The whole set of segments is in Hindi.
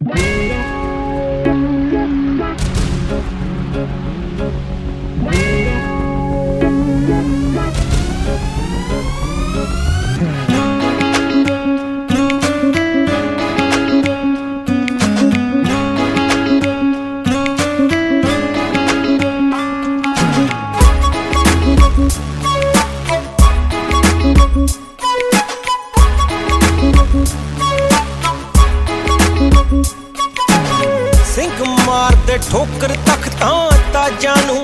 सिंह मार दे ठोकर तख्तां ताजां नूं,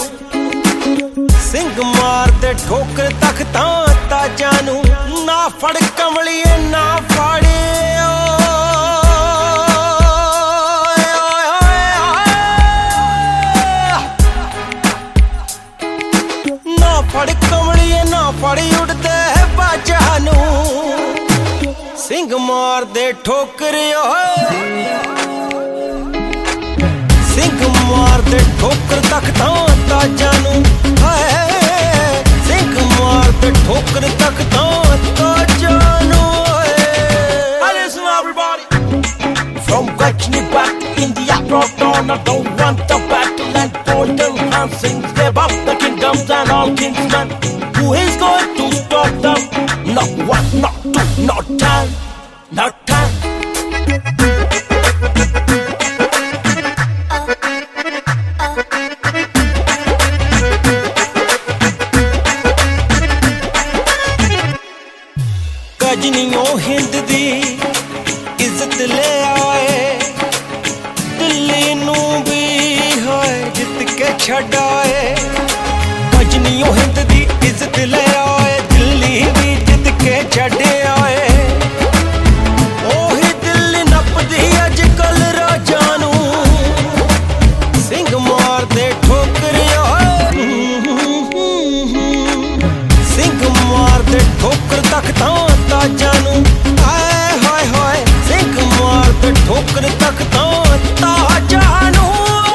सिंह मार दे ठोकर तख्तां ताजां नूं, ना फड़ कमलिए ना फाड़े ना फड़ कमलिए ना फड़ी उड़दे बाजा नूं, सिंह मार दे ठोकर सिंह मार दे ठोकर तख्तां ताजां नूं, सिंह मार दे ठोकर तख्तां ताजां नूं। Listen everybody, from Gachni back to India, brought on. I don't want the battle and golden hand sings about the kingdoms and all kingsmen. Who is going to stop them? Not one, not two, not 10, not 10. गजनियों Hind दी इज्जत ले आए, दिल्ली नू भी है जित के छड़ाए। गजनियों हिंद दी इज्जत ले आए, दिल्ली भी जित के छड़े आए। ओही दिल्ली नपदी अजकल राजा नू, सिंह मार दे ठोकर सिंह मार दे ठोकर तख्तां ताजां नूं, हाय हाय हाय, सिंह मार दे ठोकर तख्तां ताजां नूं।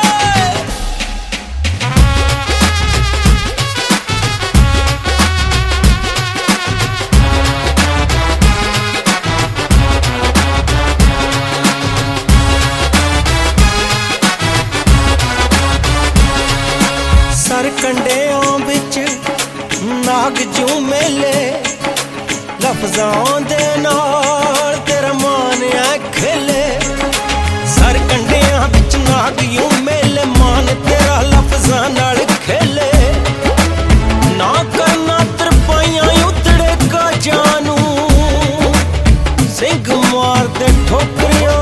सर कंडियां बिच नाग जूं मेले, लफ्ज़ां दे नाल तेरा मान खेले। सर कंडियां बिच नाग यूं मेले, मान तेरा लफ्ज़ां नाल खेले। ना करना तरपाइयां उतड़े काजां नूं, सिंह मार दे ठोकरियां,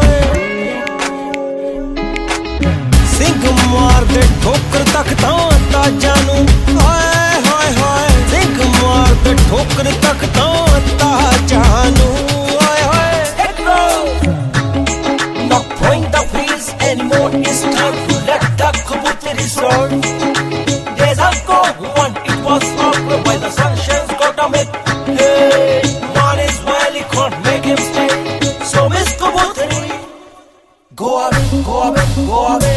सिंह मार दे ठोकर तख्तां ताजां नूं, हाय हाय हाय, सिंह मार दे ठोकर तख्तां ताजां नूं, हाय हाय। Not playing the breeze anymore, it's time to let the kabutari soar. Days are gone when it was over, while the sun shines got a make. Hey, man is well, he can't make him stay. So Miss Kabutari, go away, go away, go away.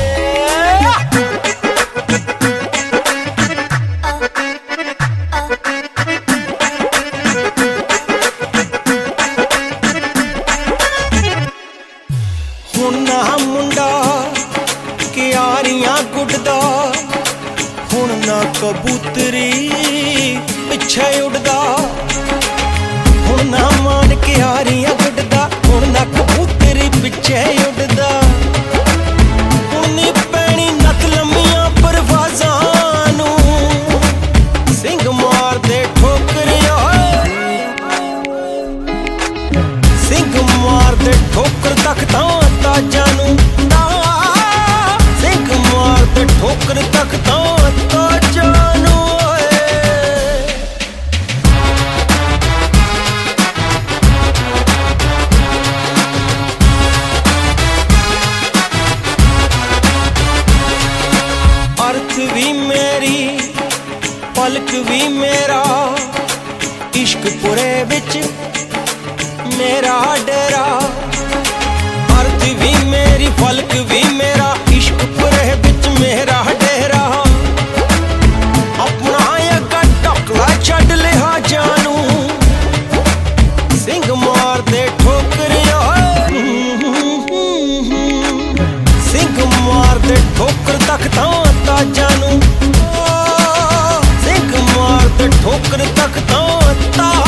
हुण ना मुंडा क्यारियां गुड्डदा, हुण ना कबूतरी पिछे उड़दा। हुण ना मान क्यारियां गुड्डदा, हुण ना कबूतरी पिछे उड़दा। हुण पैनी नक लम्मियां परवाज़ां नूं, सिंह मार दे ठोकरियां, सिंह मार दे ठोकर तख्तां ताजां नूं, सिंह मार दे ठोकर तख्तां ताजां नूं। अर्थ भी मेरी पलक भी मेरा, इश्क पुरे बिच मेरा डेरा। अर्थ भी मेरी फलक भी मेरा, इश्क पुरे बिच मेरा डेरा। अपना अग्गा टकला छड्ड लिहाजां नूं, सिंह मार दे ठोकरियां, ठोकर तक तो